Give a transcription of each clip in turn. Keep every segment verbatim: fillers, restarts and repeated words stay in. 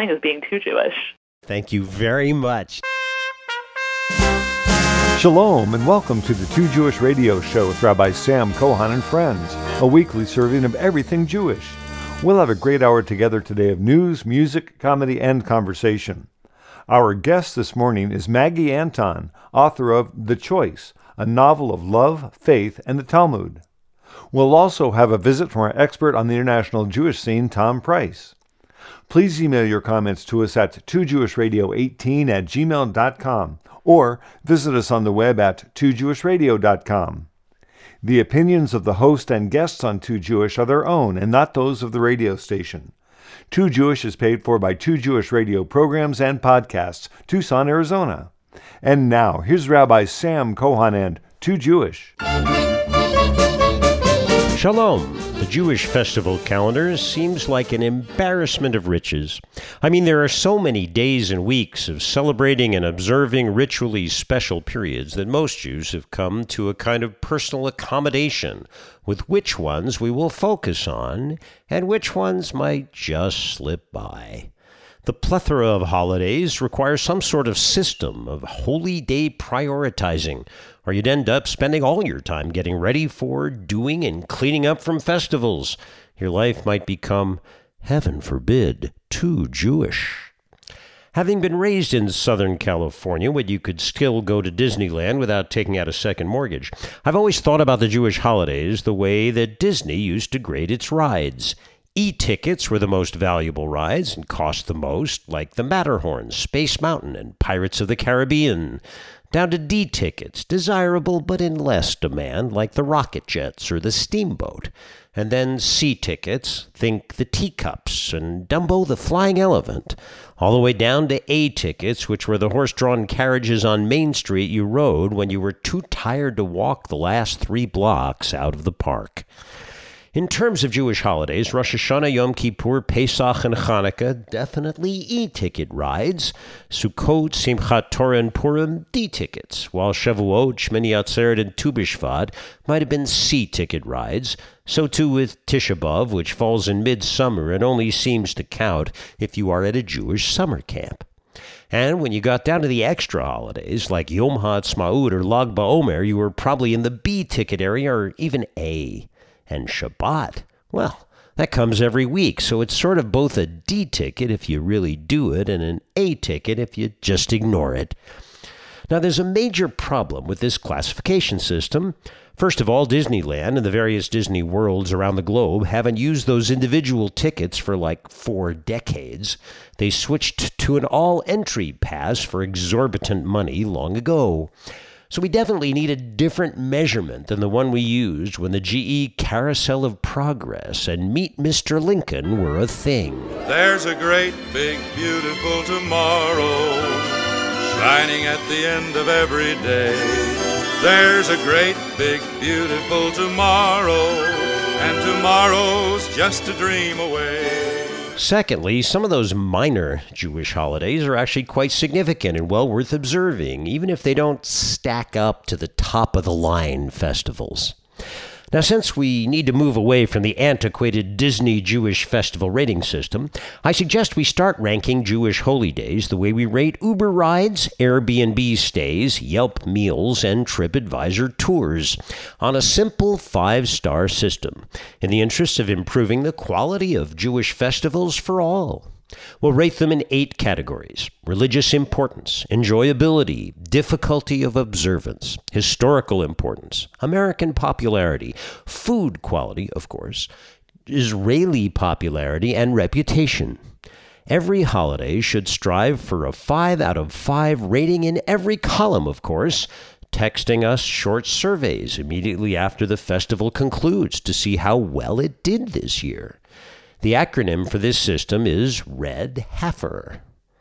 thing as being too Jewish. Thank you very much. Shalom and welcome to the Too Jewish Radio Show with Rabbi Sam Kohan and friends, a weekly serving of everything Jewish. We'll have a great hour together today of news, music, comedy, and conversation. Our guest this morning is Maggie Anton, author of The Choice, a novel of love, faith, and the Talmud. We'll also have a visit from our expert on the international Jewish scene, Tom Price. Please email your comments to us at two jewish radio eighteen at gmail dot com or visit us on the web at two jewish radio dot com. The opinions of the host and guests on Too Jewish are their own and not those of the radio station. Too Jewish is paid for by Too Jewish Radio programs and podcasts, Tucson, Arizona. And now, here's Rabbi Sam Kohan and Too Jewish. Shalom. The Jewish festival calendar seems like an embarrassment of riches. I mean, there are so many days and weeks of celebrating and observing ritually special periods that most Jews have come to a kind of personal accommodation with which ones we will focus on and which ones might just slip by. The plethora of holidays requires some sort of system of holy day prioritizing, or you'd end up spending all your time getting ready for, doing, and cleaning up from festivals. Your life might become, heaven forbid, too Jewish. Having been raised in Southern California, where you could still go to Disneyland without taking out a second mortgage, I've always thought about the Jewish holidays the way that Disney used to grade its rides. E-tickets were the most valuable rides and cost the most, like the Matterhorn, Space Mountain, and Pirates of the Caribbean. Down to D-tickets, desirable but in less demand, like the rocket jets or the steamboat. And then C-tickets, think the teacups and Dumbo the flying elephant. All the way down to A-tickets, which were the horse-drawn carriages on Main Street you rode when you were too tired to walk the last three blocks out of the park. In terms of Jewish holidays, Rosh Hashanah, Yom Kippur, Pesach, and Hanukkah, definitely E-ticket rides. Sukkot, Simchat Torah, and Purim, D-tickets, while Shavuot, Shmini Atzeret, and Tu B'Shvat might have been C-ticket rides. So too with Tisha B'Av, which falls in midsummer and only seems to count if you are at a Jewish summer camp. And when you got down to the extra holidays, like Yom HaAtzmaut or Lag BaOmer, you were probably in the B-ticket area or even A. And Shabbat, well, that comes every week, so it's sort of both a D ticket if you really do it and an A ticket if you just ignore it. Now, there's a major problem with this classification system. First of all, Disneyland and the various Disney worlds around the globe haven't used those individual tickets for like four decades. They switched to an all-entry pass for exorbitant money long ago. So we definitely need a different measurement than the one we used when the G E Carousel of Progress and Meet Mister Lincoln were a thing. There's a great, big, beautiful tomorrow shining at the end of every day. There's a great, big, beautiful tomorrow, and tomorrow's just a dream away. Secondly, some of those minor Jewish holidays are actually quite significant and well worth observing, even if they don't stack up to the top-of-the-line festivals. Now, since we need to move away from the antiquated Disney Jewish festival rating system, I suggest we start ranking Jewish holy days the way we rate Uber rides, Airbnb stays, Yelp meals, and TripAdvisor tours, on a simple five-star system, in the interest of improving the quality of Jewish festivals for all. We'll rate them in eight categories: religious importance, enjoyability, difficulty of observance, historical importance, American popularity, food quality, of course, Israeli popularity, and reputation. Every holiday should strive for a five out of five rating in every column, of course, texting us short surveys immediately after the festival concludes to see how well it did this year. The acronym for this system is Red Heifer.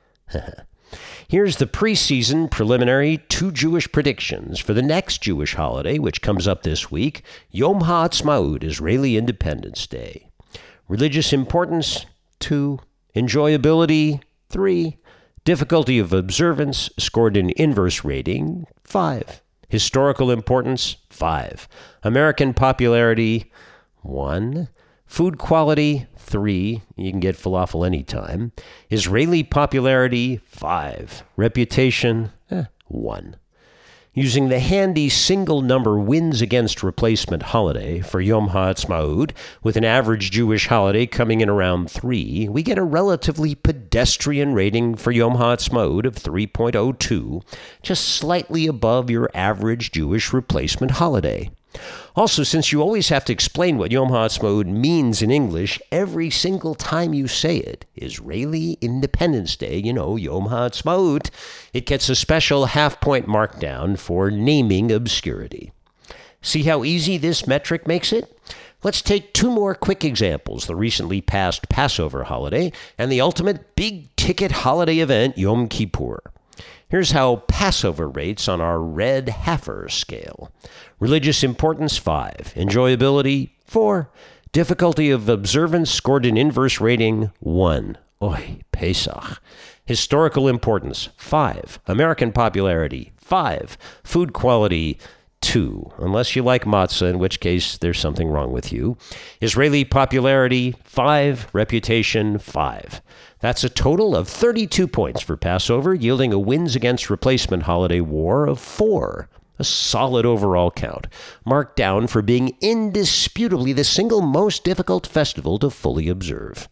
Here's the preseason preliminary two Jewish predictions for the next Jewish holiday, which comes up this week, Yom HaAtzmaut, Israeli Independence Day. Religious importance, two. Enjoyability, three. Difficulty of observance, scored in inverse rating, five. Historical importance, five. American popularity, one. Food quality, three. You can get falafel anytime. Israeli popularity, five. Reputation, eh, one. Using the handy single number wins against replacement holiday for Yom HaAtzmaut, with an average Jewish holiday coming in around three, we get a relatively pedestrian rating for Yom HaAtzmaut of three point oh two, just slightly above your average Jewish replacement holiday. Also, since you always have to explain what Yom HaAtzmaut means in English every single time you say it, Israeli Independence Day, you know, Yom HaAtzmaut, it gets a special half-point markdown for naming obscurity. See how easy this metric makes it? Let's take two more quick examples, the recently passed Passover holiday and the ultimate big-ticket holiday event, Yom Kippur. Here's how Passover rates on our Red Heifer scale. Religious importance, five. Enjoyability, four. Difficulty of observance scored an inverse rating, one. Oy, Pesach. Historical importance, five. American popularity, five. Food quality, two. Unless you like matzah, in which case there's something wrong with you. Israeli popularity, five. Reputation, five. That's a total of thirty-two points for Passover, yielding a wins against replacement holiday war of four. A solid overall count, marked down for being indisputably the single most difficult festival to fully observe.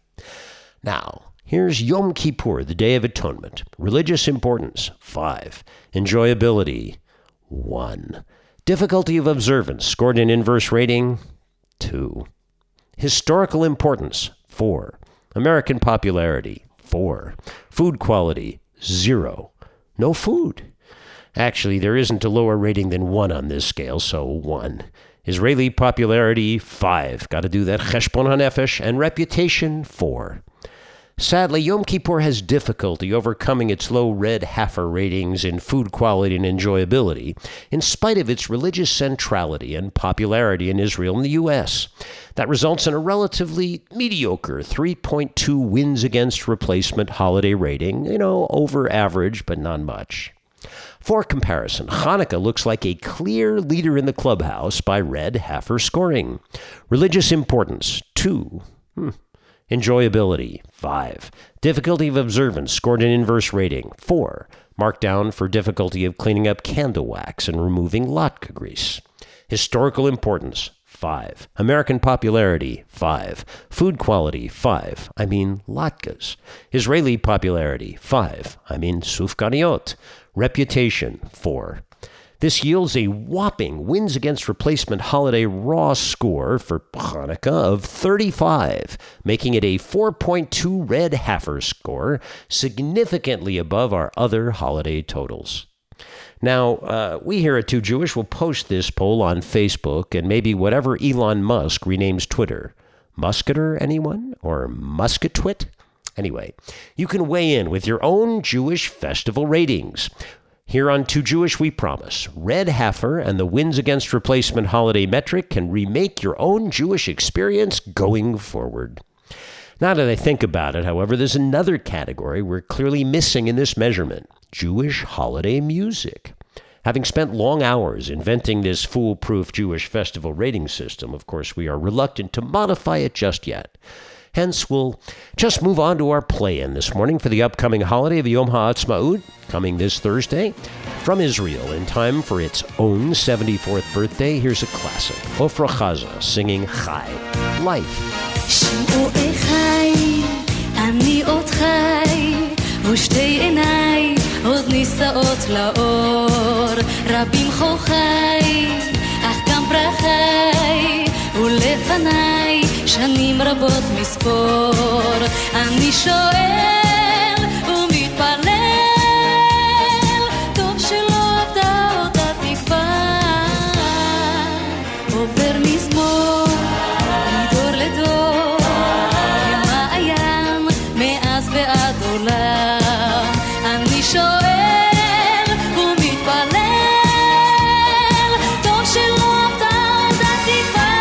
Now, here's Yom Kippur, the Day of Atonement. Religious importance, five. Enjoyability, one. Difficulty of observance, scored an inverse rating, two. Historical importance, four. American popularity, four. Food quality, zero. No food. Actually, there isn't a lower rating than one on this scale, so one. Israeli popularity, five. Got to do that cheshbon hanefesh. And reputation, four. Sadly, Yom Kippur has difficulty overcoming its low Red Heifer ratings in food quality and enjoyability, in spite of its religious centrality and popularity in Israel and the U S. That results in a relatively mediocre three point two wins against replacement holiday rating, you know, over average, but not much. For comparison, Hanukkah looks like a clear leader in the clubhouse by Red Heifer scoring. Religious importance, two. Hmm. Enjoyability, five. Difficulty of observance scored an inverse rating, four. Marked down for difficulty of cleaning up candle wax and removing latke grease. Historical importance, five. American popularity, five. Food quality, five. I mean latkes. Israeli popularity, five. I mean sufganiyot. Reputation, four. This yields a whopping wins against replacement holiday raw score for Hanukkah of thirty-five, making it a four point two Red Heifer score, significantly above our other holiday totals. Now, uh, we here at Too Jewish will post this poll on Facebook and maybe whatever Elon Musk renames Twitter. Musketer, anyone? Or Musketwit? Anyway, you can weigh in with your own Jewish festival ratings. Here on Too Jewish, we promise, Red Heifer and the wins against replacement holiday metric can remake your own Jewish experience going forward. Now that I think about it, however, there's another category we're clearly missing in this measurement: Jewish holiday music. Having spent long hours inventing this foolproof Jewish festival rating system, of course, we are reluctant to modify it just yet. Hence, we'll just move on to our play-in this morning for the upcoming holiday of Yom HaAtzmaut, coming this Thursday, from Israel in time for its own seventy-fourth birthday. Here's a classic, Ofra Chaza singing Chai, Life. שמעו אחי, אני עוד חי, ושתי עיניי עוד נישאות לאור. רבים חוכי, אך גם פרחי, ולפניי שנים רבות מספור. אני שואל ומתפלל, טוב שלא עבדה אותה תקווה. עובר מזמור, מדור לדור, כמעיין מאז ועד עולם. אני שואל ומתפלל, טוב שלא עבדה אותה תקווה.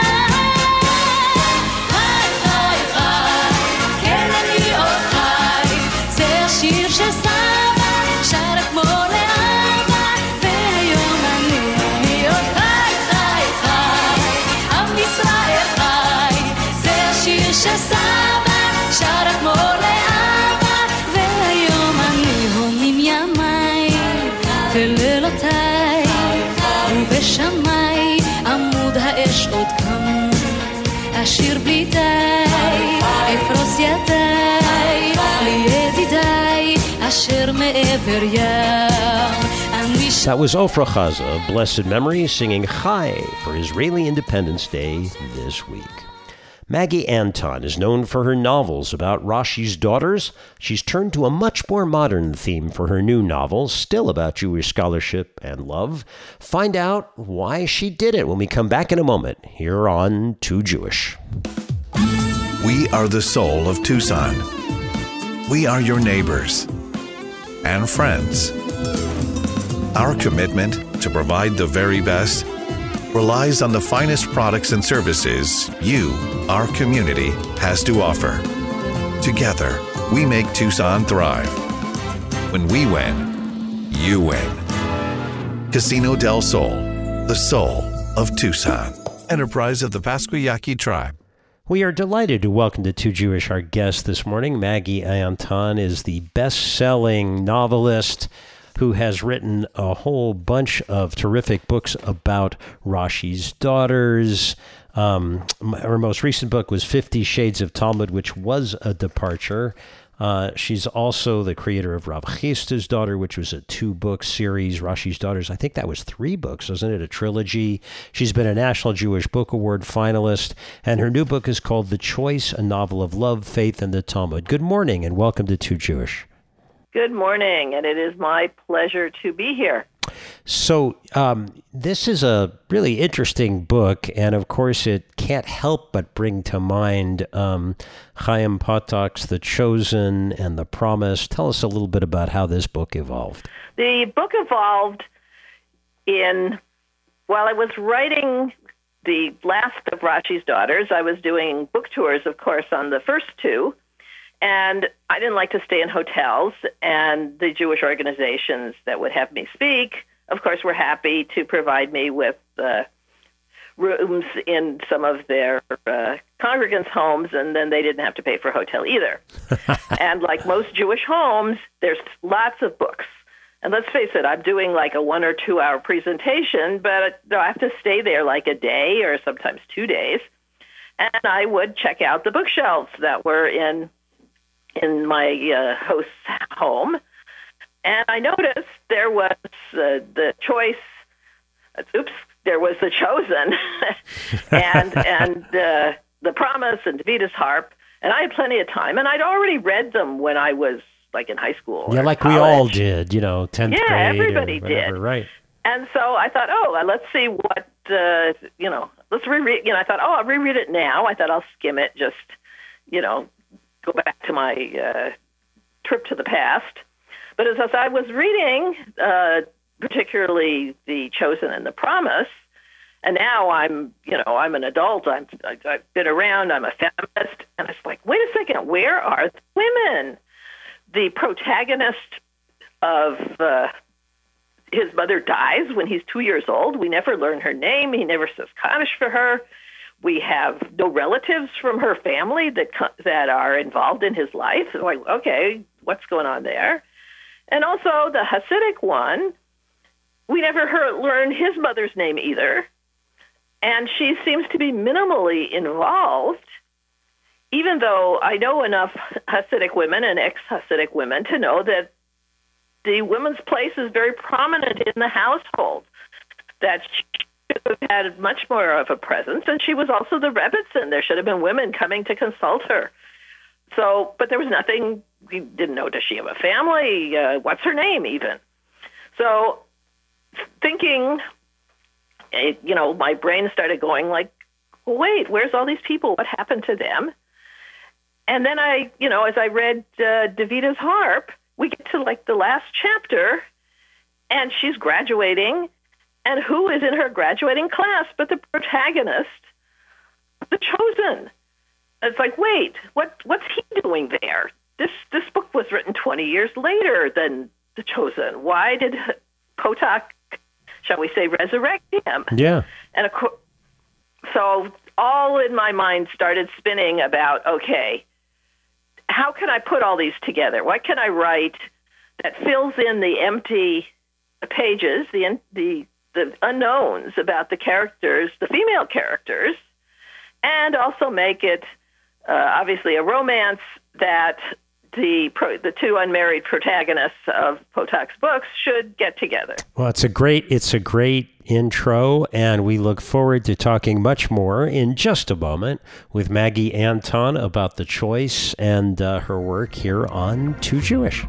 חי, חי, חי, כן אני עוד חי, זה השיר שסבא שר כמו לאבא, והיום אני, אני עוד חי, חי, חי, עם ישראל חי, זה השיר שסבא אשיר בלי די, אפרוס ידיי, לידידיי, אשר מעבר ים. That was Ofra Chaza of blessed memory singing Chai for Israeli Independence Day this week. Maggie Anton is known for her novels about Rashi's daughters. She's turned to a much more modern theme for her new novel, still about Jewish scholarship and love. Find out why she did it when we come back in a moment here on Too Jewish. We are the soul of Tucson. We are your neighbors and friends. Our commitment to provide the very best relies on the finest products and services you, our community, has to offer. Together, we make Tucson thrive. When we win, you win. Casino del Sol, the soul of Tucson. Enterprise of the Pasquayaqui tribe. We are delighted to welcome to Too Jewish our guest this morning. Maggie Anton is the best-selling novelist who has written a whole bunch of terrific books about Rashi's daughters. Um, her most recent book was Fifty Shades of Talmud, which was a departure. Uh, she's also the creator of Rav Chisda's Daughter, which was a two-book series. Rashi's Daughters, I think that was three books, wasn't it? A trilogy. She's been a National Jewish Book Award finalist, and her new book is called The Choice, a novel of love, faith, and the Talmud. Good morning, and welcome to Too Jewish. Good morning, and it is my pleasure to be here. So um, this is a really interesting book, and of course it can't help but bring to mind um, Chaim Potak's The Chosen and The Promise. Tell us a little bit about how this book evolved. The book evolved in, while I was writing the last of Rashi's Daughters, I was doing book tours, of course, on the first two. And I didn't like to stay in hotels, and the Jewish organizations that would have me speak, of course, were happy to provide me with uh, rooms in some of their uh, congregants' homes, and then they didn't have to pay for a hotel either. And like most Jewish homes, there's lots of books. And let's face it, I'm doing like a one or two hour presentation, but I have to stay there like a day or sometimes two days. And I would check out the bookshelves that were in in my uh, host's home, and I noticed there was uh, the choice, oops, there was The Chosen, and and uh, The Promise and Davida's Harp, and I had plenty of time, and I'd already read them when I was like in high school. Yeah, or like college. we all did, you know, tenth yeah, grade everybody or whatever, did. right. And so I thought, oh, let's see what, uh, you know, let's reread, you know, I thought, oh, I'll reread it now. I thought I'll skim it, just, you know, go back to my uh, trip to the past. But as, as I was reading, uh, particularly The Chosen and The Promise, and now I'm, you know, I'm an adult, I'm, I've been around, I'm a feminist, and it's like, wait a second, where are the women? The protagonist of uh, his mother dies when he's two years old. We never learn her name. He never says Kaddish for her. We have no relatives from her family that that are involved in his life. So like, okay, what's going on there? And also the Hasidic one, we never heard, learned his mother's name either. And she seems to be minimally involved, even though I know enough Hasidic women and ex-Hasidic women to know that the women's place is very prominent in the household, that she should have had much more of a presence, and she was also the Rebbitzin. There should have been women coming to consult her. So, but there was nothing. We didn't know, does she have a family? Uh, what's her name even? So thinking, you know, my brain started going like, wait, where's all these people? What happened to them? And then I, you know, as I read uh, Davida's Harp, we get to like the last chapter, and she's graduating, and who is in her graduating class but the protagonist, The Chosen? It's like, wait, what? What's he doing there? This this book was written twenty years later than The Chosen. Why did Potak, shall we say, resurrect him? Yeah. And of course, so all in my mind started spinning about, okay, how can I put all these together? What can I write that fills in the empty pages, the the the unknowns about the characters, the female characters, and also make it uh, obviously a romance that the pro, the two unmarried protagonists of Potak's books should get together. Well, it's a great it's a great intro, and we look forward to talking much more in just a moment with Maggie Anton about the choice and uh, her work here on Too Jewish.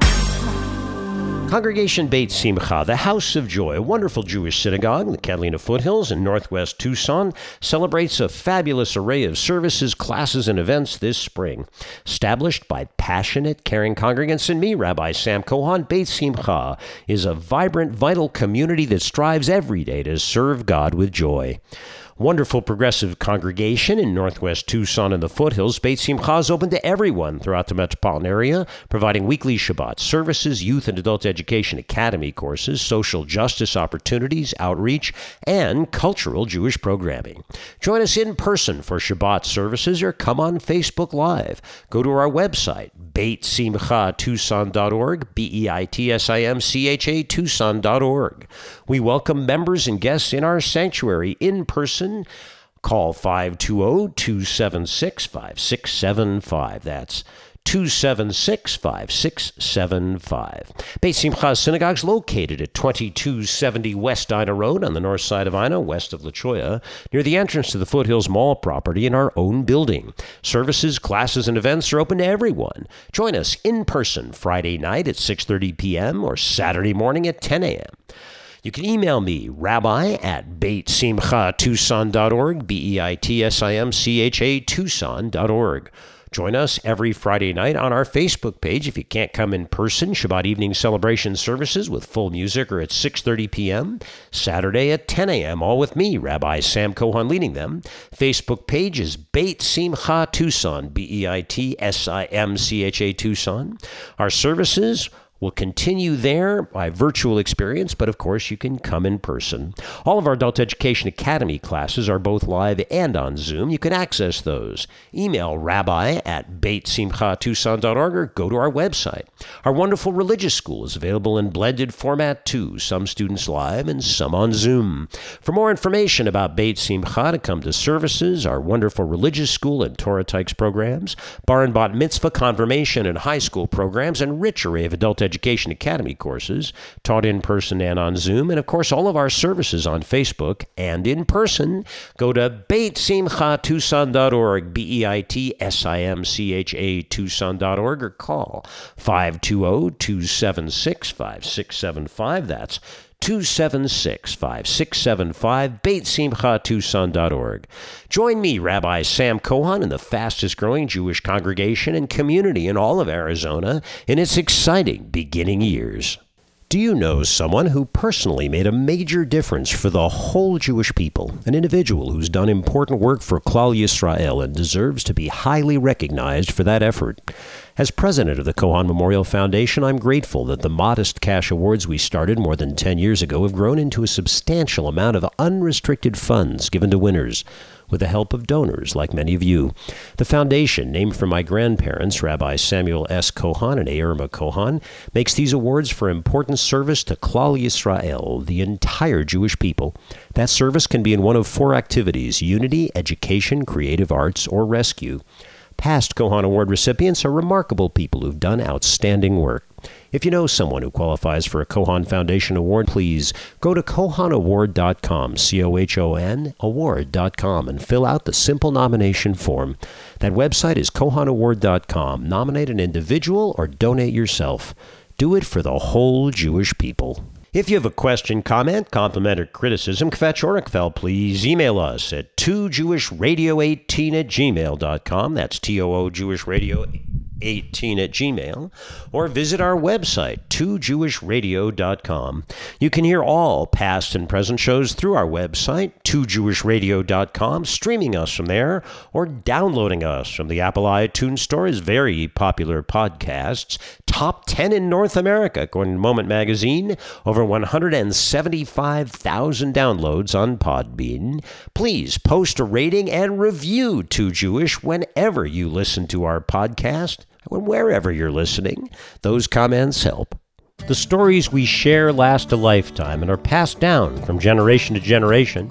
Congregation Beit Simcha, the House of Joy, a wonderful Jewish synagogue in the Catalina foothills in northwest Tucson, celebrates a fabulous array of services, classes, and events this spring. Established by passionate, caring congregants and me, Rabbi Sam Kohan, Beit Simcha is a vibrant, vital community that strives every day to serve God with joy. Wonderful progressive congregation in northwest Tucson and the foothills, Beit Simcha is open to everyone throughout the metropolitan area, providing weekly Shabbat services, youth and adult education academy courses, social justice opportunities, outreach, and cultural Jewish programming. Join us in person for Shabbat services or come on Facebook Live. Go to our website, beit simcha tucson dot org, B E I T S I M C H A Tucson dot org. We welcome members and guests in our sanctuary in person. Call five two zero, two seven six, five six seven five. That's two seven six, five six seven five. Beit Simcha Synagogue is located at twenty-two seventy West Ina Road on the north side of Ina, west of La Cholla, near the entrance to the Foothills Mall property in our own building. Services, classes, and events are open to everyone. Join us in person Friday night at six thirty p.m. or Saturday morning at ten a.m. You can email me, rabbi at beit simcha tucson dot org, B E I T S I M C H A Tucson dot org. Join us every Friday night on our Facebook page. If you can't come in person, Shabbat evening celebration services with full music are at six thirty p.m., Saturday at ten a.m., all with me, Rabbi Sam Kohan, leading them. Facebook page is Beit Simcha Tucson, B E I T S I M C H A Tucson. Our services will continue there by virtual experience, but of course you can come in person. All of our Adult Education Academy classes are both live and on Zoom. You can access those. Email rabbi at beit simcha tucson dot org or go to our website. Our wonderful religious school is available in blended format too, some students live and some on Zoom. For more information about Beit Simcha, to come to services, our wonderful religious school and Torah Tykes programs, bar and bat mitzvah, confirmation, and high school programs, and rich array of adult Education Academy courses taught in person and on Zoom, and of course all of our services on Facebook and in person, go to beit simcha tucson dot org, B E I T S I M C H A Tucson dot org, or call five two zero, two seven six, five six seven five. That's two seven six, five six seven five, beit simcha tucson dot org. Join me, Rabbi Sam Kohan, in the fastest-growing Jewish congregation and community in all of Arizona in its exciting beginning years. Do you know someone who personally made a major difference for the whole Jewish people, an individual who's done important work for Klal Yisrael and deserves to be highly recognized for that effort? As president of the Kohan Memorial Foundation, I'm grateful that the modest cash awards we started more than ten years ago have grown into a substantial amount of unrestricted funds given to winners, with the help of donors like many of you. The foundation, named for my grandparents, Rabbi Samuel S. Kohan and Irma Kohan, makes these awards for important service to Klal Yisrael, the entire Jewish people. That service can be in one of four activities: unity, education, creative arts, or rescue. Past Kohan Award recipients are remarkable people who've done outstanding work. If you know someone who qualifies for a Kohan Foundation Award, please go to kohan award dot com, C O H O N, award dot com, and fill out the simple nomination form. That website is kohan award dot com. Nominate an individual or donate yourself. Do it for the whole Jewish people. If you have a question, comment, compliment, or criticism, kvetch or kvel, please email us at two jewish radio eighteen at gmail dot com. That's T O O Jewish Radio eighteen at Gmail, or visit our website, two jewish radio dot com. You can hear all past and present shows through our website, two jewish radio dot com, streaming us from there, or downloading us from the Apple iTunes Store as very popular podcasts. Top ten in North America, according to Moment Magazine. Over one hundred seventy-five thousand downloads on Podbean. Please post a rating and review Too Jewish whenever you listen to our podcast. Wherever you're listening, those comments help. The stories we share last a lifetime and are passed down from generation to generation.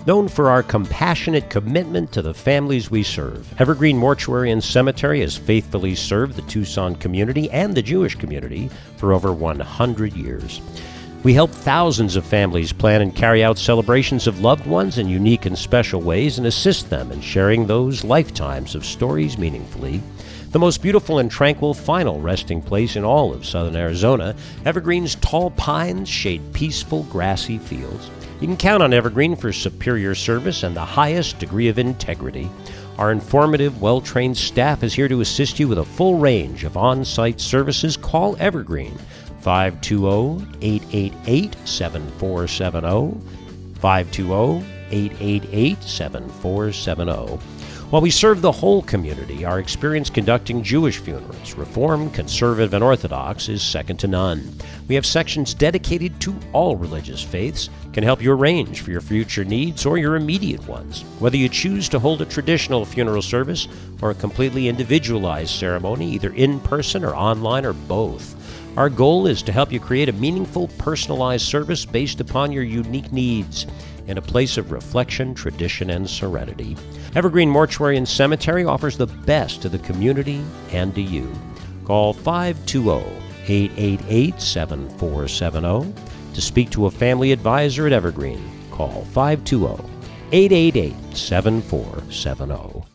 known for our compassionate commitment to the families we serve. Evergreen Mortuary and Cemetery has faithfully served the Tucson community and the Jewish community for over one hundred years. We help thousands of families plan and carry out celebrations of loved ones in unique and special ways and assist them in sharing those lifetimes of stories meaningfully. The most beautiful and tranquil final resting place in all of southern Arizona, Evergreen's tall pines shade peaceful, grassy fields. You can count on Evergreen for superior service and the highest degree of integrity. Our informative, well-trained staff is here to assist you with a full range of on-site services. Call Evergreen, five two zero, eight eight eight, seven four seven zero, five two zero, eight eight eight, seven four seven zero. While we serve the whole community, our experience conducting Jewish funerals, Reformed, Conservative, and Orthodox, is second to none. We have sections dedicated to all religious faiths, can help you arrange for your future needs or your immediate ones. Whether you choose to hold a traditional funeral service or a completely individualized ceremony, either in person or online or both, our goal is to help you create a meaningful, personalized service based upon your unique needs in a place of reflection, tradition, and serenity. Evergreen Mortuary and Cemetery offers the best to the community and to you. Call five two zero, eight eight eight, seven four seven zero. To speak to a family advisor at Evergreen, call five two zero, eight eight eight, seven four seven zero.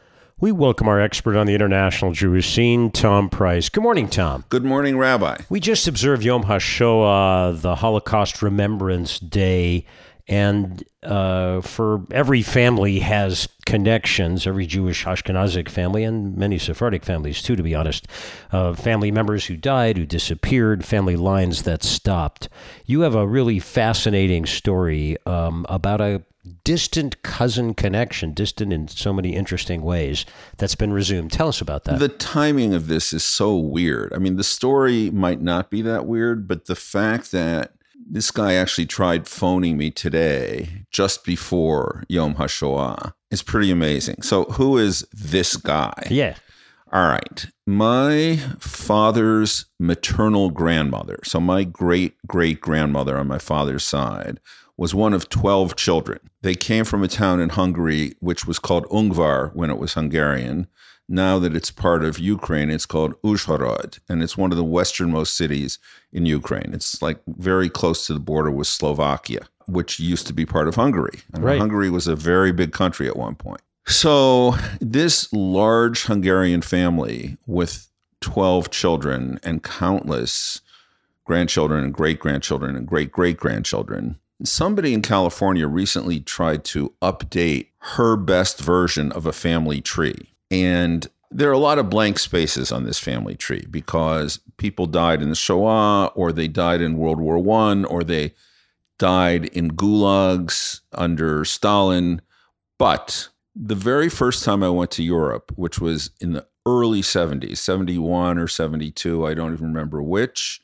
We welcome our expert on the international Jewish scene, Tom Price. Good morning, Tom. Good morning, Rabbi. We just observed Yom HaShoah, the Holocaust Remembrance Day, and uh, for every family has connections, every Jewish Ashkenazic family, and many Sephardic families too, to be honest, uh, family members who died, who disappeared, family lines that stopped. You have a really fascinating story um, about a distant cousin connection, distant in so many interesting ways, that's been resumed. Tell us about that. The timing of this is so weird. I mean, the story might not be that weird, but the fact that this guy actually tried phoning me today, just before Yom HaShoah, is pretty amazing. So who is this guy? Yeah. All right. My father's maternal grandmother, so my great-great-grandmother on my father's side, was one of twelve children. They came from a town in Hungary, which was called Ungvar when it was Hungarian. Now that it's part of Ukraine, it's called Uzhhorod, and it's one of the westernmost cities in Ukraine. It's like very close to the border with Slovakia, which used to be part of Hungary. And right. Hungary was a very big country at one point. So this large Hungarian family with twelve children and countless grandchildren and great-grandchildren and great-great-grandchildren, somebody in California recently tried to update her best version of a family tree. And there are a lot of blank spaces on this family tree because people died in the Shoah, or they died in World War One, or they died in gulags under Stalin. But the very first time I went to Europe, which was in the early seventies, seventy-one or seventy-two, I don't even remember which,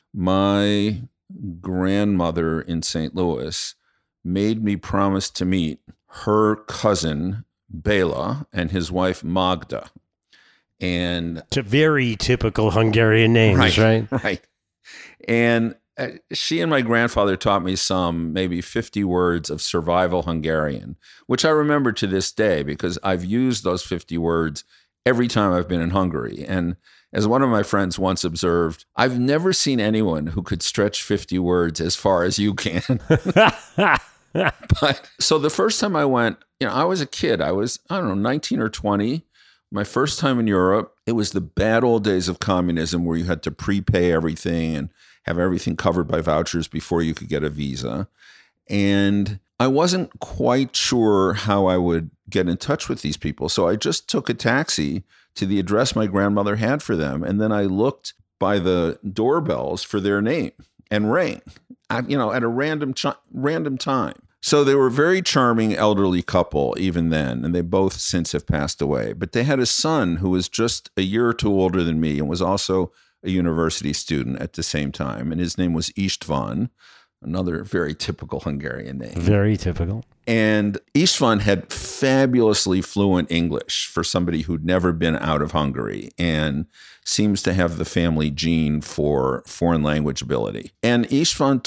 my grandmother in Saint Louis made me promise to meet her cousin Bela and his wife Magda. And it's a very typical Hungarian names, right? Right. right. And uh, she and my grandfather taught me some maybe fifty words of survival Hungarian, which I remember to this day because I've used those fifty words every time I've been in Hungary. And as one of my friends once observed, I've never seen anyone who could stretch fifty words as far as you can. But so the first time I went, you know, I was a kid. I was, I don't know, nineteen or twenty. My first time in Europe, it was the bad old days of communism where you had to prepay everything and have everything covered by vouchers before you could get a visa. And I wasn't quite sure how I would get in touch with these people. So I just took a taxi to the address my grandmother had for them. And then I looked by the doorbells for their name and rang, at, you know, at a random ch- random time. So they were a very charming elderly couple even then, and they both since have passed away. But they had a son who was just a year or two older than me and was also a university student at the same time. And his name was István, another very typical Hungarian name. Very typical. And István had fabulously fluent English for somebody who'd never been out of Hungary and seems to have the family gene for foreign language ability. And István took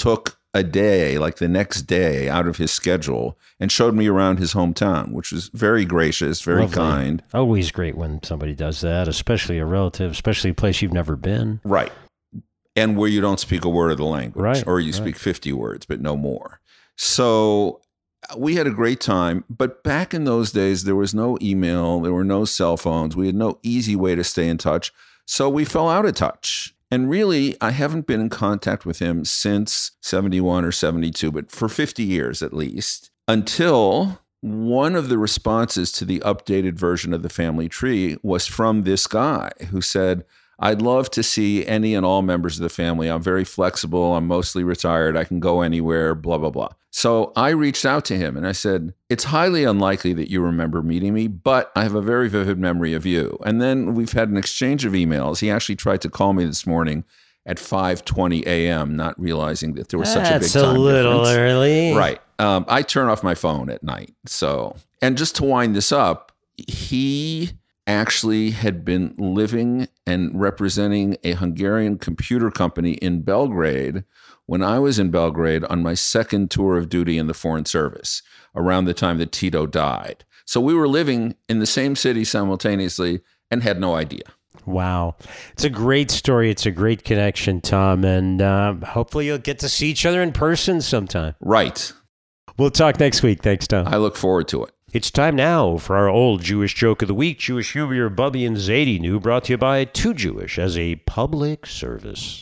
a day, like the next day, out of his schedule and showed me around his hometown, which was very gracious, very Lovely. kind. Always great when somebody does that, especially a relative, especially a place you've never been. Right. And where you don't speak a word of the language, Right, or you right. speak fifty words, but no more. So we had a great time. But back in those days, there was no email, there were no cell phones. We had no easy way to stay in touch. So we fell out of touch. And really, I haven't been in contact with him since seventy-one or seventy-two, but for fifty years at least, until one of the responses to the updated version of the family tree was from this guy who said, I'd love to see any and all members of the family. I'm very flexible. I'm mostly retired. I can go anywhere, blah, blah, blah. So I reached out to him and I said, it's highly unlikely that you remember meeting me, but I have a very vivid memory of you. And then we've had an exchange of emails. He actually tried to call me this morning at five twenty a.m., not realizing that there was such a big That's time a little difference. early. Right. Um, I turn off my phone at night. So, and just to wind this up, he actually had been living and representing a Hungarian computer company in Belgrade when I was in Belgrade on my second tour of duty in the Foreign Service around the time that Tito died. So we were living in the same city simultaneously and had no idea. Wow. It's a great story. It's a great connection, Tom. And uh, hopefully you'll get to see each other in person sometime. Right. We'll talk next week. Thanks, Tom. I look forward to it. It's time now for our old Jewish joke of the week. Jewish humor, Bubby and Zadie New, brought to you by Too Jewish as a public service.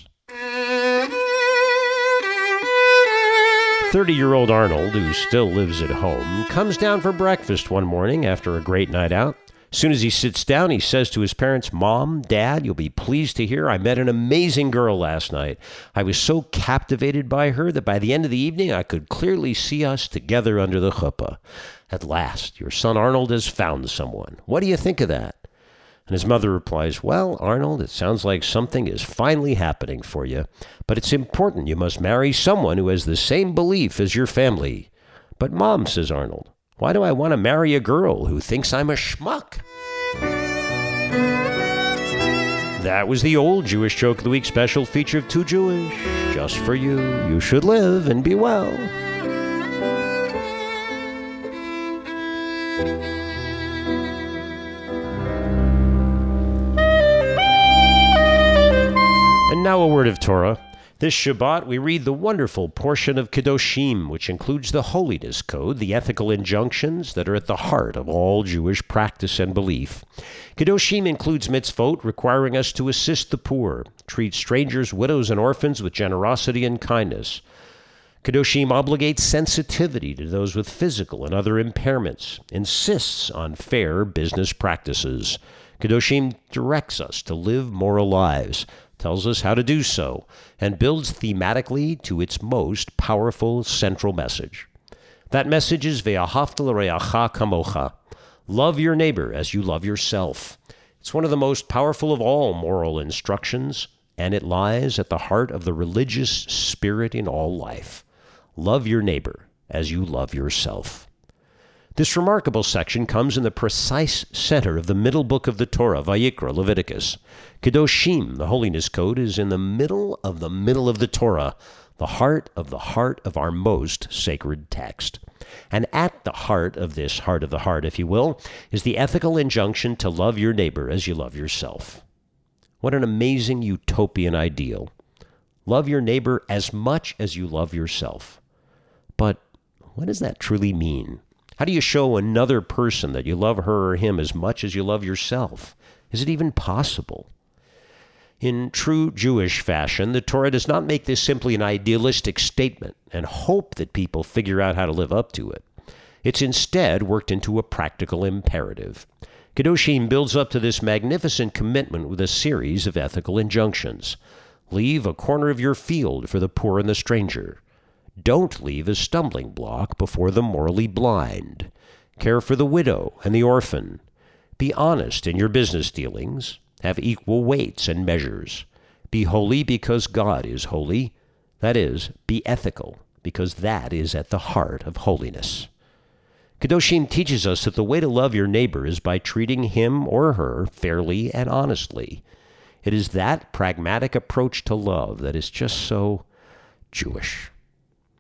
thirty-year-old Arnold, who still lives at home, comes down for breakfast one morning after a great night out. As soon as he sits down, he says to his parents, Mom, Dad, you'll be pleased to hear I met an amazing girl last night. I was so captivated by her that by the end of the evening, I could clearly see us together under the chuppah. At last, your son Arnold has found someone. What do you think of that? And his mother replies, Well, Arnold, it sounds like something is finally happening for you, but it's important you must marry someone who has the same belief as your family. But Mom, says Arnold, why do I want to marry a girl who thinks I'm a schmuck? That was the old Jewish Joke of the Week special feature of Too Jewish. Just for you. You should live and be well. And now a word of Torah. This Shabbat, we read the wonderful portion of Kedoshim, which includes the holiness code, the ethical injunctions that are at the heart of all Jewish practice and belief. Kedoshim includes mitzvot requiring us to assist the poor, treat strangers, widows, and orphans with generosity and kindness. Kedoshim obligates sensitivity to those with physical and other impairments, insists on fair business practices. Kedoshim directs us to live moral lives, tells us how to do so, and builds thematically to its most powerful central message. That message is Ve'ahavta l'reacha kamocha. Love your neighbor as you love yourself. It's one of the most powerful of all moral instructions, and it lies at the heart of the religious spirit in all life. Love your neighbor as you love yourself. This remarkable section comes in the precise center of the middle book of the Torah, Vayikra, Leviticus. Kedoshim, the holiness code, is in the middle of the middle of the Torah, the heart of the heart of our most sacred text. And at the heart of this heart of the heart, if you will, is the ethical injunction to love your neighbor as you love yourself. What an amazing utopian ideal. Love your neighbor as much as you love yourself. But what does that truly mean? How do you show another person that you love her or him as much as you love yourself? Is it even possible? In true Jewish fashion, the Torah does not make this simply an idealistic statement and hope that people figure out how to live up to it. It's instead worked into a practical imperative. Kedoshim builds up to this magnificent commitment with a series of ethical injunctions. Leave a corner of your field for the poor and the stranger. Don't leave a stumbling block before the morally blind. Care for the widow and the orphan. Be honest in your business dealings. Have equal weights and measures. Be holy because God is holy. That is, be ethical, because that is at the heart of holiness. Kedoshim teaches us that the way to love your neighbor is by treating him or her fairly and honestly. It is that pragmatic approach to love that is just so Jewish.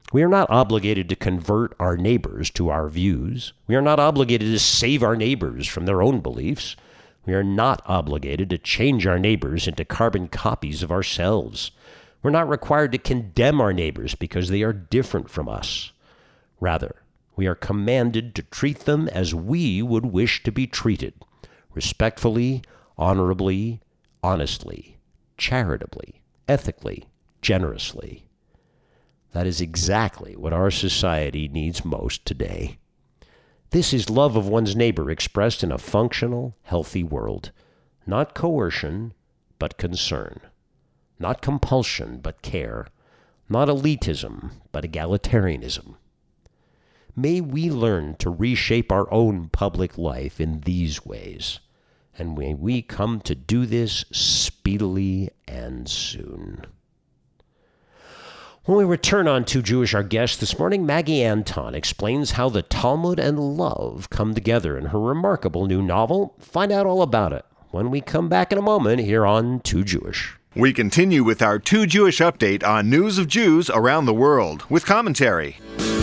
We are not obligated to convert our neighbors to our views. We are not obligated to save our neighbors from their own beliefs. We are not obligated to change our neighbors into carbon copies of ourselves. We're not required to condemn our neighbors because they are different from us. Rather, we are commanded to treat them as we would wish to be treated, respectfully, honorably, honestly, charitably, ethically, generously. That is exactly what our society needs most today. This is love of one's neighbor expressed in a functional, healthy world. Not coercion, but concern. Not compulsion, but care. Not elitism, but egalitarianism. May we learn to reshape our own public life in these ways, and may we come to do this speedily and soon. When we return on Too Jewish, our guest this morning, Maggie Anton explains how the Talmud and love come together in her remarkable new novel. Find out all about it when we come back in a moment here on Too Jewish. We continue with our Too Jewish update on news of Jews around the world with commentary.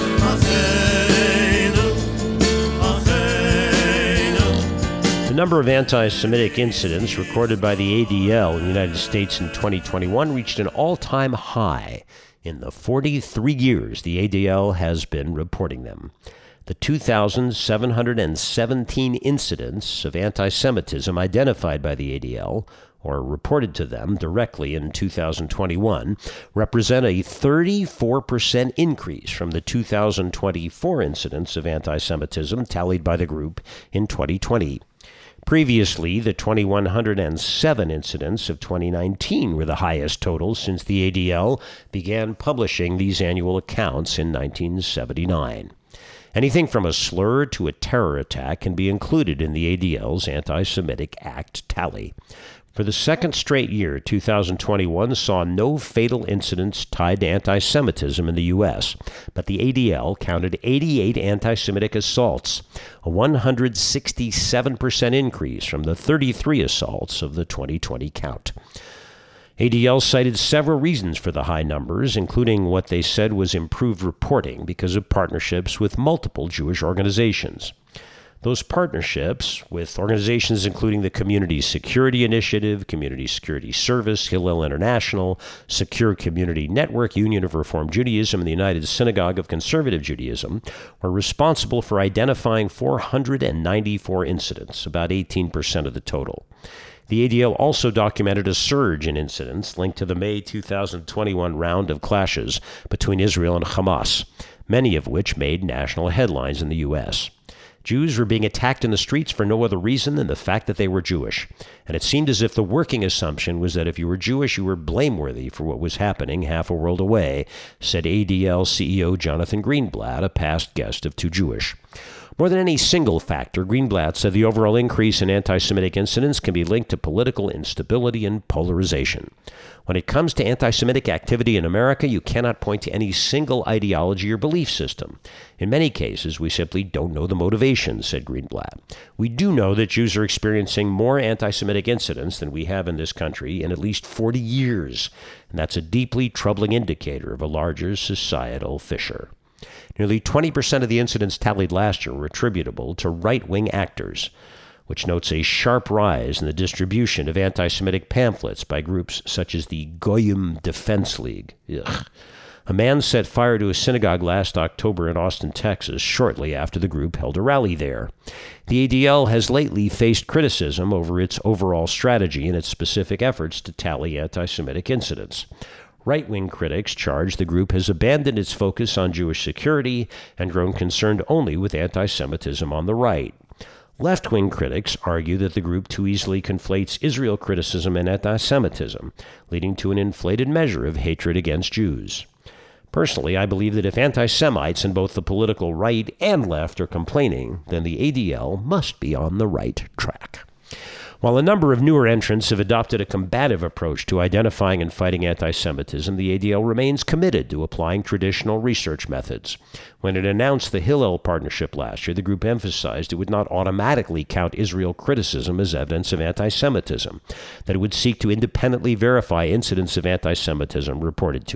The number of anti-Semitic incidents recorded by the A D L in the United States in twenty twenty-one reached an all-time high in the forty-three years the A D L has been reporting them. The two thousand seven hundred seventeen incidents of anti-Semitism identified by the A D L, or reported to them directly in two thousand twenty-one, represent a thirty-four percent increase from the two thousand twenty-four incidents of anti-Semitism tallied by the group in twenty twenty. Previously, the two thousand one hundred seven incidents of twenty nineteen were the highest total since the A D L began publishing these annual accounts in nineteen seventy-nine. Anything from a slur to a terror attack can be included in the A D L's anti-Semitic act tally. For the second straight year, two thousand twenty-one saw no fatal incidents tied to anti-Semitism in the U S, but the A D L counted eighty-eight anti-Semitic assaults, a one hundred sixty-seven percent increase from the thirty-three assaults of the twenty twenty count. A D L cited several reasons for the high numbers, including what they said was improved reporting because of partnerships with multiple Jewish organizations. Those partnerships with organizations including the Community Security Initiative, Community Security Service, Hillel International, Secure Community Network, Union of Reform Judaism, and the United Synagogue of Conservative Judaism were responsible for identifying four hundred ninety-four incidents, about eighteen percent of the total. The A D L also documented a surge in incidents linked to the May two thousand twenty-one round of clashes between Israel and Hamas, many of which made national headlines in the U S Jews were being attacked in the streets for no other reason than the fact that they were Jewish, and it seemed as if the working assumption was that if you were Jewish, you were blameworthy for what was happening half a world away, said A D L C E O Jonathan Greenblatt, a past guest of Too Jewish. More than any single factor, Greenblatt said the overall increase in anti-Semitic incidents can be linked to political instability and polarization. When it comes to anti-Semitic activity in America, you cannot point to any single ideology or belief system. In many cases, we simply don't know the motivations, said Greenblatt. We do know that Jews are experiencing more anti-Semitic incidents than we have in this country in at least forty years, and that's a deeply troubling indicator of a larger societal fissure. Nearly twenty percent of the incidents tallied last year were attributable to right-wing actors, which notes a sharp rise in the distribution of anti-Semitic pamphlets by groups such as the Goyim Defense League. Ugh. A man set fire to a synagogue last October in Austin, Texas, shortly after the group held a rally there. The A D L has lately faced criticism over its overall strategy and its specific efforts to tally anti-Semitic incidents. Right-wing critics charge the group has abandoned its focus on Jewish security and grown concerned only with anti-Semitism on the right. Left-wing critics argue that the group too easily conflates Israel criticism and anti-Semitism, leading to an inflated measure of hatred against Jews. Personally, I believe that if anti-Semites in both the political right and left are complaining, then the A D L must be on the right track. While a number of newer entrants have adopted a combative approach to identifying and fighting anti-Semitism, the A D L remains committed to applying traditional research methods. When it announced the Hillel partnership last year, the group emphasized it would not automatically count Israel criticism as evidence of anti-Semitism, that it would seek to independently verify incidents of anti-Semitism reported to it.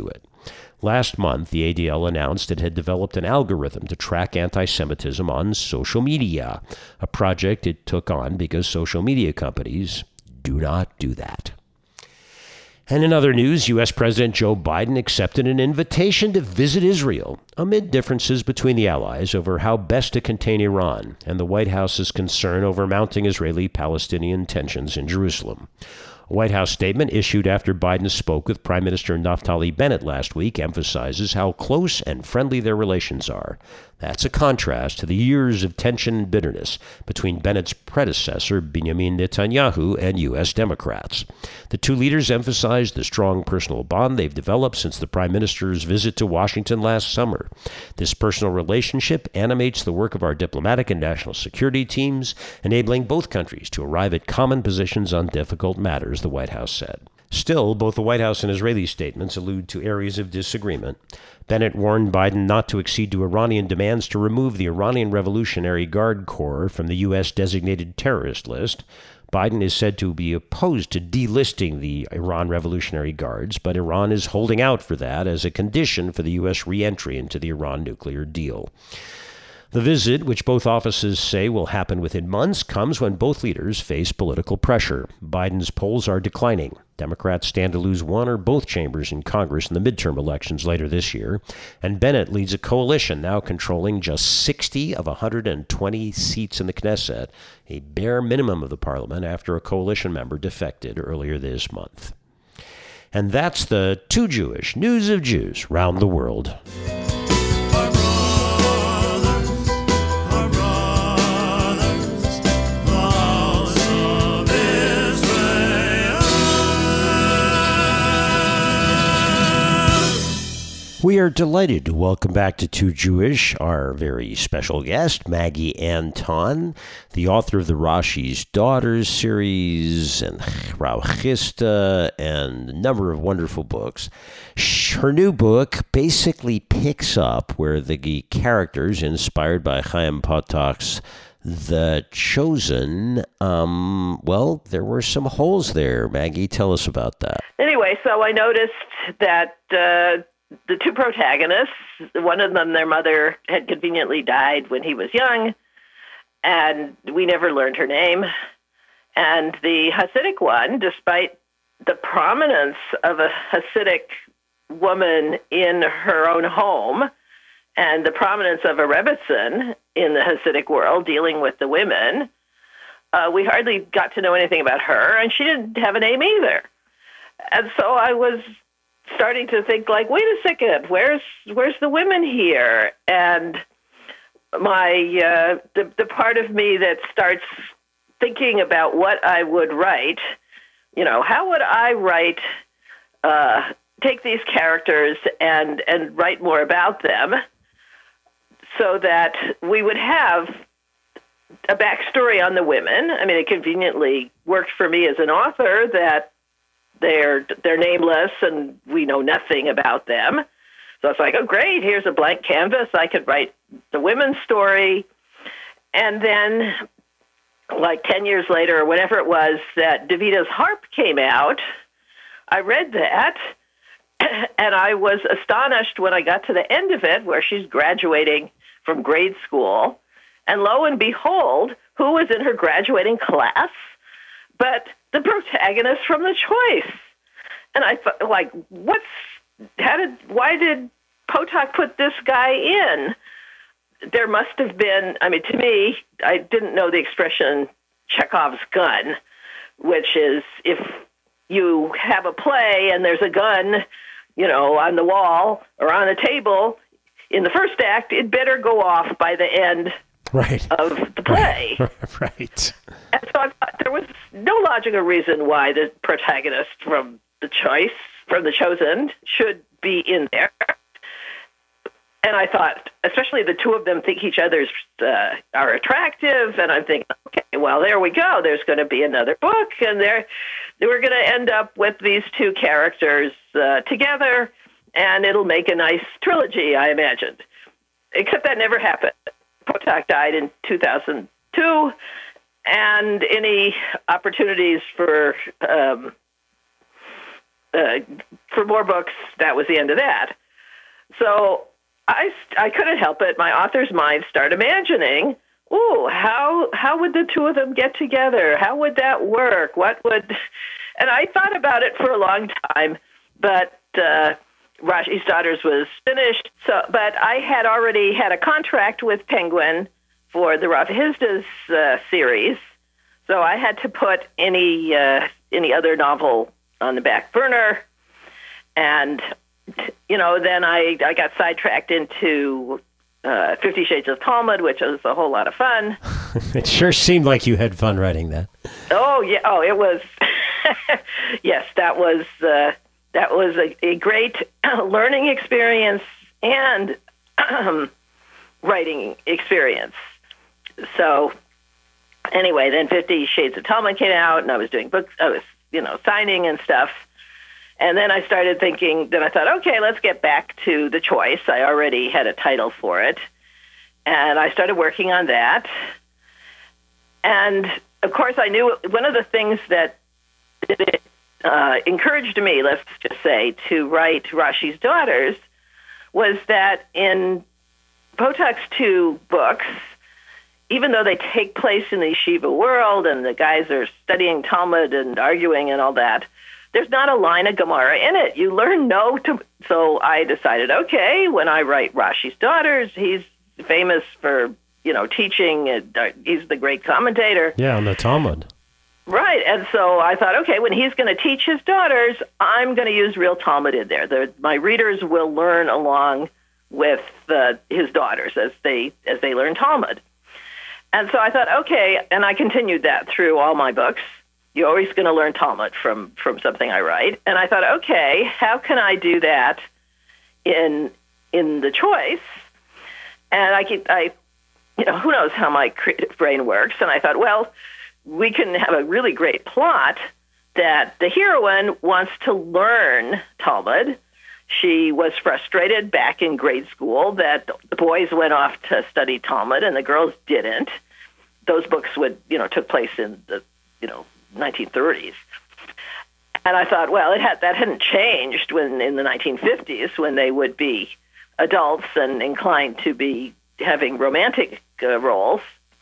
Last month, the A D L announced it had developed an algorithm to track anti-Semitism on social media, a project it took on because social media companies do not do that. And in other news, U S. President Joe Biden accepted an invitation to visit Israel amid differences between the allies over how best to contain Iran and the White House's concern over mounting Israeli-Palestinian tensions in Jerusalem. A White House statement issued after Biden spoke with Prime Minister Naftali Bennett last week emphasizes how close and friendly their relations are. That's a contrast to the years of tension and bitterness between Bennett's predecessor, Benjamin Netanyahu, and U S. Democrats. The two leaders emphasized the strong personal bond they've developed since the Prime Minister's visit to Washington last summer. This personal relationship animates the work of our diplomatic and national security teams, enabling both countries to arrive at common positions on difficult matters, the White House said. Still, both the White House and Israeli statements allude to areas of disagreement. Bennett warned Biden not to accede to Iranian demands to remove the Iranian Revolutionary Guard Corps from the U S designated terrorist list. Biden is said to be opposed to delisting the Iran Revolutionary Guards, but Iran is holding out for that as a condition for the U S re-entry into the Iran nuclear deal. The visit, which both offices say will happen within months, comes when both leaders face political pressure. Biden's polls are declining. Democrats stand to lose one or both chambers in Congress in the midterm elections later this year. And Bennett leads a coalition now controlling just sixty of one hundred twenty seats in the Knesset, a bare minimum of the parliament after a coalition member defected earlier this month. And that's the Too Jewish News of Jews round the world. We are delighted to welcome back to Too Jewish our very special guest, Maggie Anton, the author of the Rashi's Daughters series and Rao Chisda and a number of wonderful books. Her new book basically picks up where the characters inspired by Chaim Potok's The Chosen, um, well, there were some holes there. Maggie, tell us about that. Anyway, so I noticed that uh, the two protagonists, one of them, their mother had conveniently died when he was young, and we never learned her name. And the Hasidic one, despite the prominence of a Hasidic woman in her own home and the prominence of a Rebbetzin in the Hasidic world dealing with the women, uh, we hardly got to know anything about her, and she didn't have a name either. And so I was starting to think, like, wait a second, where's where's the women here? And my uh, the the part of me that starts thinking about what I would write, you know, how would I write, uh, take these characters and and write more about them, so that we would have a backstory on the women. I mean, it conveniently worked for me as an author that They're they're nameless, and we know nothing about them. So it's like, oh, great, here's a blank canvas. I could write the women's story. And then, like ten years later, or whenever it was that Davita's Harp came out, I read that, and I was astonished when I got to the end of it, where she's graduating from grade school. And lo and behold, who was in her graduating class but the protagonist from The Choice? And I thought, like, what's, how did, why did Potok put this guy in? There must have been, I mean, to me, I didn't know the expression Chekhov's gun, which is if you have a play and there's a gun, you know, on the wall or on a table in the first act, it better go off by the end right. of the play. Right. right. And so I thought there was no logical reason why the protagonist from The Choice, from The Chosen, should be in there. And I thought, especially the two of them think each other's uh, are attractive, and I'm thinking, okay, well, there we go. There's going to be another book, and there we're going to end up with these two characters uh, together, and it'll make a nice trilogy, I imagined. Except that never happened. Potok died in two thousand two, and any opportunities for um, uh, for more books, that was the end of that. So I, I couldn't help it. My author's mind started imagining, ooh, how how would the two of them get together? How would that work? What would... And I thought about it for a long time, but uh, Rashi's Daughters was finished. So, but I had already had a contract with Penguin for the Rav Hizda's uh, series, so I had to put any uh, any other novel on the back burner. And, you know, then I, I got sidetracked into uh, Fifty Shades of Talmud, which was a whole lot of fun. It sure seemed like you had fun writing that. Oh, yeah. Oh, it was... Yes, that was uh, that was a, a great learning experience and um, writing experience. So anyway, then Fifty Shades of Talmud came out, and I was doing books. I was, you know, signing and stuff. And then I started thinking. Then I thought, okay, let's get back to The Choice. I already had a title for it, and I started working on that. And of course, I knew one of the things that it uh, encouraged me, let's just say, to write Rashi's Daughters was that in Potuk's two books, even though they take place in the yeshiva world and the guys are studying Talmud and arguing and all that, there's not a line of Gemara in it. You learn no to... So I decided, okay, when I write Rashi's Daughters, he's famous for, you know, teaching. Uh, he's the great commentator. Yeah, on the Talmud. Right, and so I thought, okay, when he's going to teach his daughters, I'm going to use real Talmud in there. The, my readers will learn along with uh, his daughters as they as they learn Talmud. And so I thought, okay, and I continued that through all my books. You're always going to learn Talmud from, from something I write. And I thought, okay, how can I do that in in The Choice? And I keep, I, you know, who knows how my creative brain works? And I thought, well, we can have a really great plot that the heroine wants to learn Talmud. She was frustrated back in grade school that the boys went off to study Talmud and the girls didn't. Those books would, you know, took place in the, you know, nineteen thirties. And I thought, well, it had that hadn't changed when in the nineteen fifties when they would be adults and inclined to be having romantic uh, roles.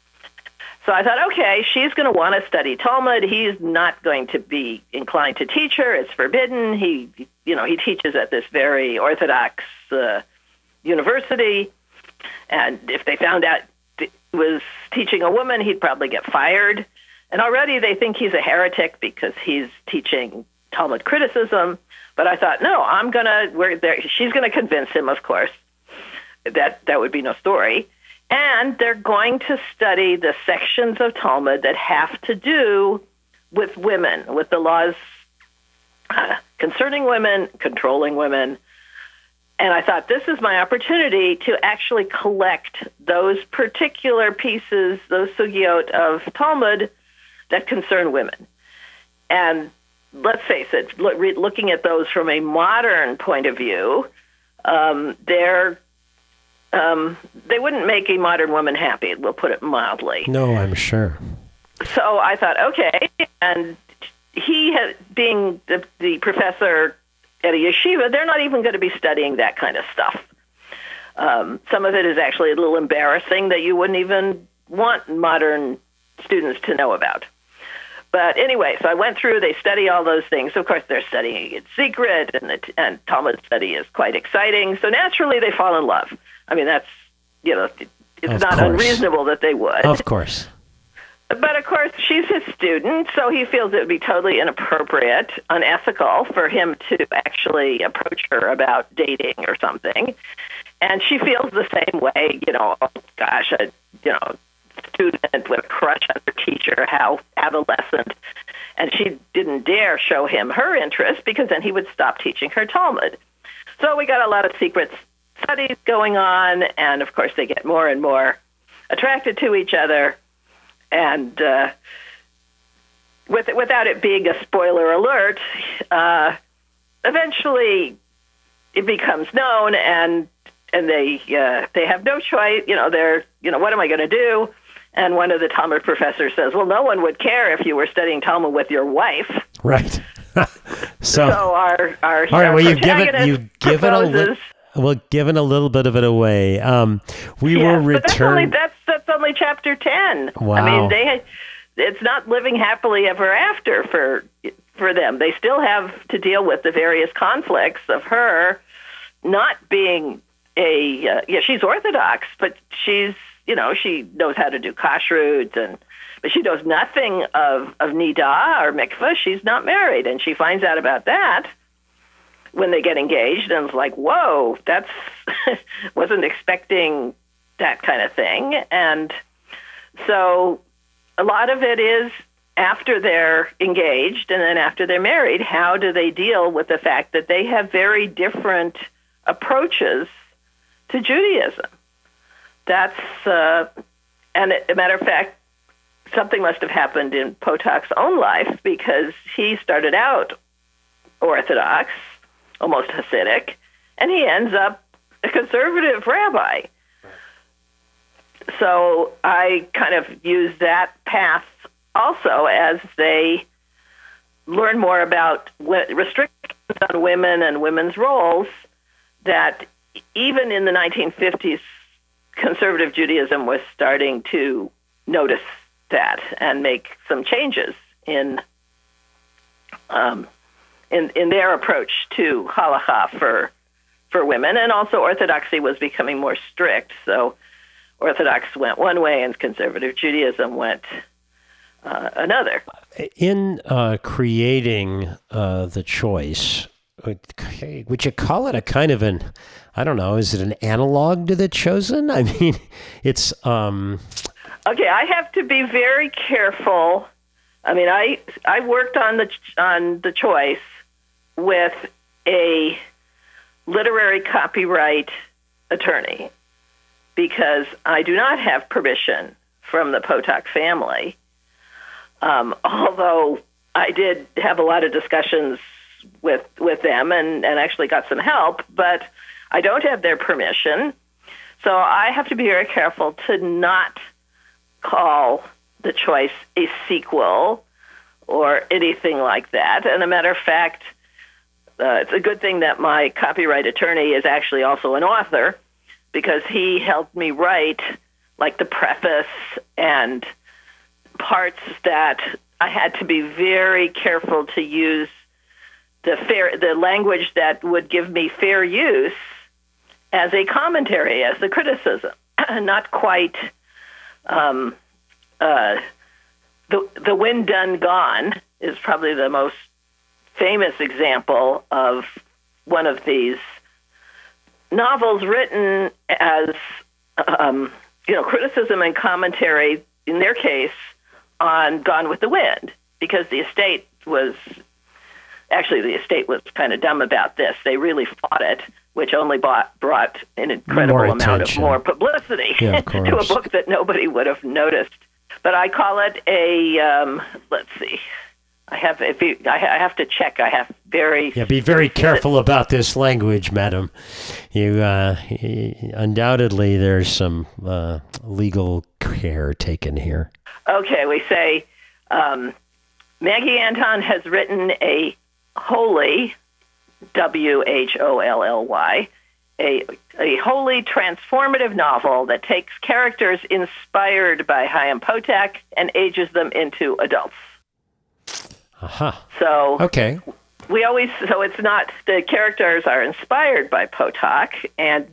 So I thought, okay, she's going to want to study Talmud. He's not going to be inclined to teach her. It's forbidden. He, you know, he teaches at this very orthodox uh, university. And if they found out he was teaching a woman, he'd probably get fired. And already they think he's a heretic because he's teaching Talmud criticism. But I thought, no, I'm going to, we're there. She's going to convince him, of course. That, that would be no story. And they're going to study the sections of Talmud that have to do with women, with the laws uh, concerning women, controlling women. And I thought, this is my opportunity to actually collect those particular pieces, those sugiot of Talmud that concern women. And let's face it, look, looking at those from a modern point of view, um, they're Um, they wouldn't make a modern woman happy, we'll put it mildly. No, I'm sure. So I thought, okay, and he, had, being the, the professor at a yeshiva, they're not even going to be studying that kind of stuff. Um, some of it is actually a little embarrassing that you wouldn't even want modern students to know about. But anyway, so I went through, they study all those things. Of course, they're studying in secret, and, the, and Talmud study is quite exciting. So naturally, they fall in love. I mean, that's, you know, it's of not course. unreasonable that they would. Of course. But, of course, she's his student, so he feels it would be totally inappropriate, unethical for him to actually approach her about dating or something. And she feels the same way, you know, oh, gosh, a, you know, student with a crush on her teacher, how adolescent. And she didn't dare show him her interest because then he would stop teaching her Talmud. So we got a lot of secret studies going on, and, of course, they get more and more attracted to each other. And uh, with it, without it being a spoiler alert, uh, eventually it becomes known, and and they uh, they have no choice. You know, they're you know, what am I going to do? And one of the Talmud professors says, "Well, no one would care if you were studying Talmud with your wife." Right. So, so our our all right, our well, you've given protagonist you've given a proposes- li- well, given a little bit of it away. Um, we Yes, will but that's only return. that's that's only chapter ten. Wow. I mean, they it's not living happily ever after for for them. They still have to deal with the various conflicts of her not being a uh, yeah, she's Orthodox, but she's you know she knows how to do kashrut and. But she knows nothing of, of nidah or mikveh. She's not married, and she finds out about that when they get engaged, and it's like, whoa, that's wasn't expecting that kind of thing. And so a lot of it is after they're engaged and then after they're married, how do they deal with the fact that they have very different approaches to Judaism? That's, uh, and a matter of fact, something must have happened in Potak's own life because he started out Orthodox, almost Hasidic, and he ends up a conservative rabbi. So I kind of use that path also as they learn more about restrictions on women and women's roles, that even in the nineteen fifties, conservative Judaism was starting to notice that and make some changes in um, in in their approach to halakha for for women, and also Orthodoxy was becoming more strict. So Orthodox went one way, and conservative Judaism went uh, another. In uh, creating uh, the choice, would you call it a kind of an, I don't know, is it an analog to The Chosen? I mean, it's. Um, Okay, I have to be very careful. I mean, I I worked on the on the choice with a literary copyright attorney because I do not have permission from the Potak family. Um, although I did have a lot of discussions with with them and, and actually got some help, but I don't have their permission. So I have to be very careful to not call the choice a sequel or anything like that. And a matter of fact, uh, it's a good thing that my copyright attorney is actually also an author, because he helped me write like the preface and parts that I had to be very careful to use the fair the language that would give me fair use as a commentary, as a criticism, not quite Um, uh, the the Wind Done Gone is probably the most famous example of one of these novels written as um, you know criticism and commentary, in their case, on Gone with the Wind, because the estate was actually the estate was kind of dumb about this. They really fought it, which only bought, brought an incredible More amount attention. of more publicity Yeah, of to a course. book that nobody would have noticed. But I call it a, um, let's see, I have if you, I ha- I have to check. I have very... Yeah, be very careful about this language, madam. You uh, y- undoubtedly there's some uh, legal care taken here. Okay, we say um, Maggie Anton has written a holy, W H O L L Y, a, a wholly transformative novel that takes characters inspired by Chaim Potak and ages them into adults. Aha. So Okay. we always, so it's not, the characters are inspired by Potak, and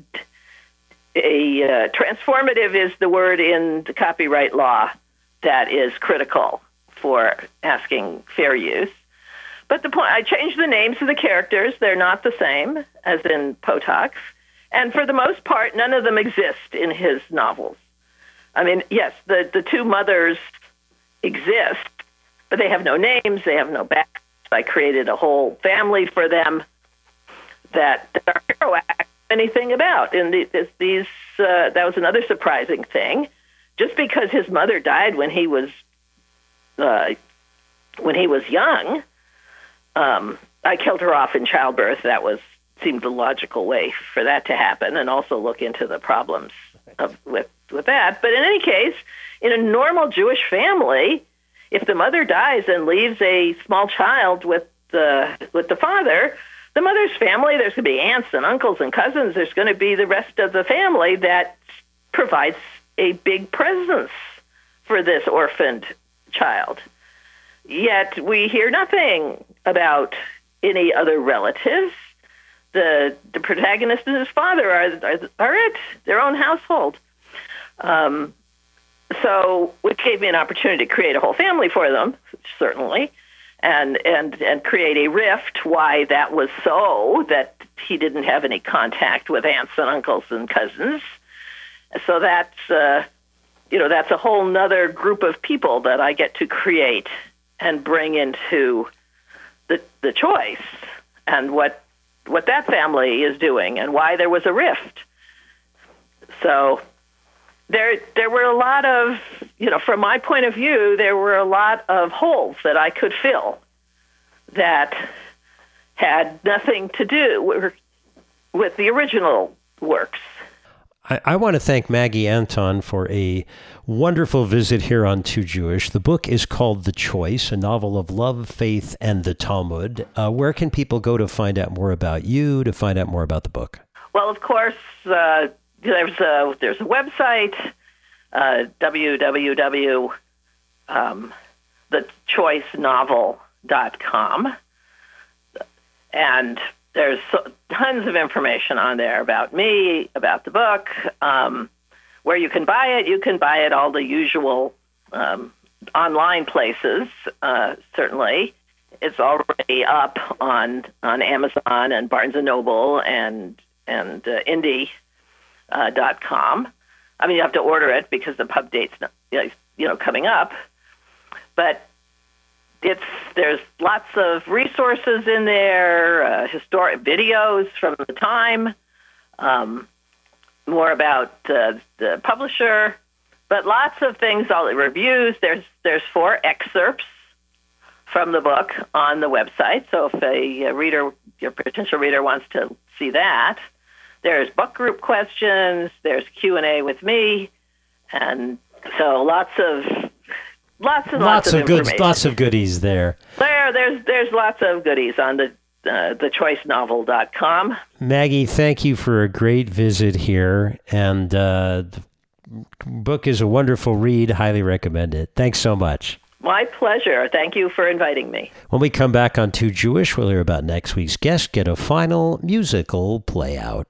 a uh, transformative is the word in the copyright law that is critical for asking fair use. But the point, I changed the names of the characters. They're not the same as in Potak's. And for the most part, none of them exist in his novels. I mean, yes, the, the two mothers exist, but they have no names, they have no back. I created a whole family for them that our hero acts anything about. And the, this, these, uh, that was another surprising thing. Just because his mother died when he was uh, when he was young, um, I killed her off in childbirth. That was seemed the logical way for that to happen, and also look into the problems of, with with that. But in any case, in a normal Jewish family, if the mother dies and leaves a small child with the with the father, the mother's family, there's going to be aunts and uncles and cousins. There's going to be the rest of the family that provides a big presence for this orphaned child. Yet we hear nothing about any other relatives. The the protagonist and his father are are, are it, their own household. Um, so which gave me an opportunity to create a whole family for them, certainly, and and and create a rift why that was so, that he didn't have any contact with aunts and uncles and cousins. So that's uh, you know that's a whole nother group of people that I get to create and bring into the the choice, and what what that family is doing and why there was a rift. So there there were a lot of, you know, from my point of view, there were a lot of holes that I could fill that had nothing to do with, with the original works. I, I want to thank Maggie Anton for a wonderful visit here on Too Jewish. The book is called The Choice, a novel of love, faith, and the Talmud. Uh, where can people go to find out more about you, to find out more about the book? Well, of course, uh, there's a there's a website, uh, w w w dot the choice novel dot com, and there's so, tons of information on there about me, about the book, um, where you can buy it. You can buy it all the usual um, online places, uh, certainly. It's already up on, on Amazon and Barnes and Noble and and uh, indie dot com. I mean, you have to order it because the pub date's not, you know, coming up. But It's there's lots of resources in there, uh, historic videos from the time, um, more about uh, the publisher, but lots of things, all the reviews. There's there's four excerpts from the book on the website. So if a, a reader, your potential reader, wants to see that, there's book group questions. There's Q and A with me, and so lots of. Lots and lots, lots of, of good, lots of goodies there. There, there's there's lots of goodies on the uh, the choice novel dot com. Maggie, thank you for a great visit here, and uh, the book is a wonderful read. Highly recommend it. Thanks so much. My pleasure. Thank you for inviting me. When we come back on Too Jewish, we'll hear about next week's guest get a final musical play out.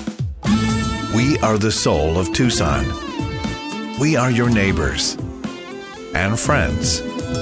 We are the soul of Tucson. We are your neighbors and friends.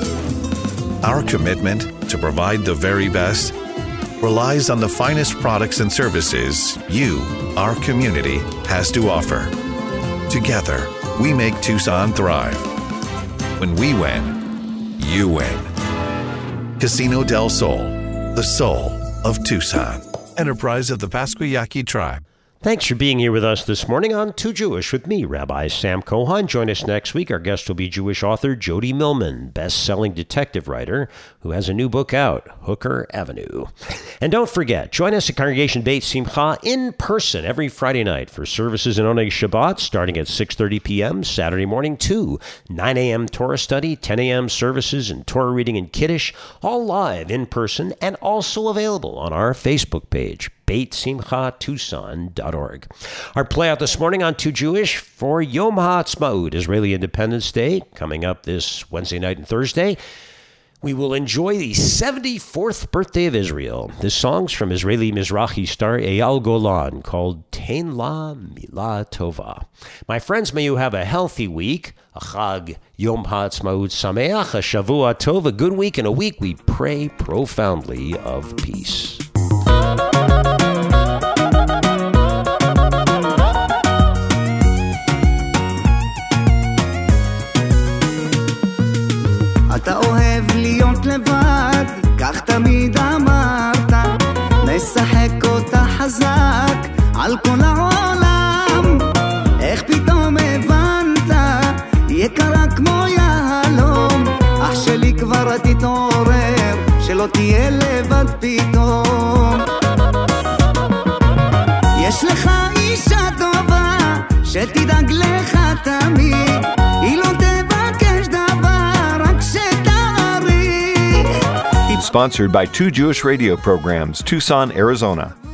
Our commitment to provide the very best relies on the finest products and services you, our community, has to offer. Together, we make Tucson thrive. When we win, you win. Casino del Sol, the soul of Tucson. Enterprise of the Pasquayaqui Tribe. Thanks for being here with us this morning on Too Jewish with me, Rabbi Sam Cohen. Join us next week. Our guest will be Jewish author Jody Millman, best-selling detective writer who has a new book out, Hooker Avenue. And don't forget, join us at Congregation Beit Simcha in person every Friday night for services in Oneg Shabbat starting at six thirty p.m. Saturday morning to nine a.m. Torah study, ten a.m. services and Torah reading and Kiddush, all live in person and also available on our Facebook page, beit simcha tucson dot org. Our play out this morning on Too Jewish for Yom HaAtzmaut, Israeli Independence Day, coming up this Wednesday night and Thursday. We will enjoy the seventy-fourth birthday of Israel. This song's from Israeli Mizrahi star Eyal Golan called Tein La Mila Tova. My friends, may you have a healthy week, a Chag Yom HaAtzmaut Sameach, a Shavua Tov, a good week, and a week we pray profoundly of peace. אתה אוהב להיות לבד, כך תמיד אמרת, נשחק אותה חזק על כל העולם. איך פתאום הבנת, יקרה כמו יהלום, אח שלי כבר תתעורר, שלא תהיה לבד פתאום. יש לך אישה טובה, שתדאג לך תמיד, היא לא תבקש דבר, רק שתעריך. sponsored by Two Jewish Radio Programs, Tucson, Arizona.